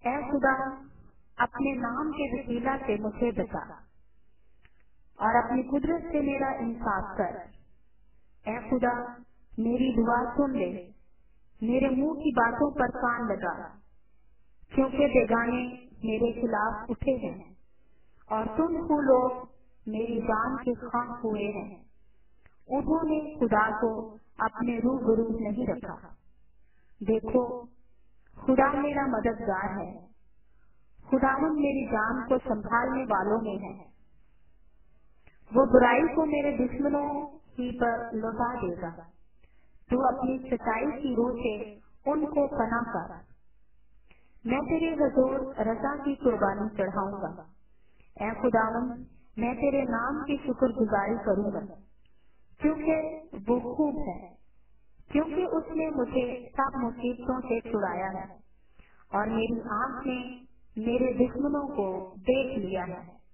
اے خدا اپنے نام کے وسیلہ سے مجھے بچا اور اپنی قدرت سے میرا انصاف کر۔ اے خدا میری دعا سن لے، میرے منہ کی باتوں پر کان لگا، کیونکہ بیگانے میرے خلاف اٹھے ہیں اور تم کو لوگ میری جان کے خواہ ہوئے ہیں۔ انہوں نے خدا کو اپنے روبرو نہیں رکھا۔ دیکھو خدا میرا مددگار ہے، خداوند میری جان کو سنبھالنے والوں میں ہے۔ وہ برائی کو میرے دشمنوں ہی پر لوٹا دے گا۔ تو اپنی سچائی کی روح سے ان کو پناہ کر۔ میں تیرے حضور رضا کی قربانی چڑھاؤں گا۔ اے خداوند میں تیرے نام کی شکر گزاری کروں گا، کیونکہ وہ خوب ہے، کیونکہ اس نے مجھے سب مصیبتوں سے چھڑایا ہے اور میری آنکھ نے میرے دشمنوں کو دیکھ لیا ہے۔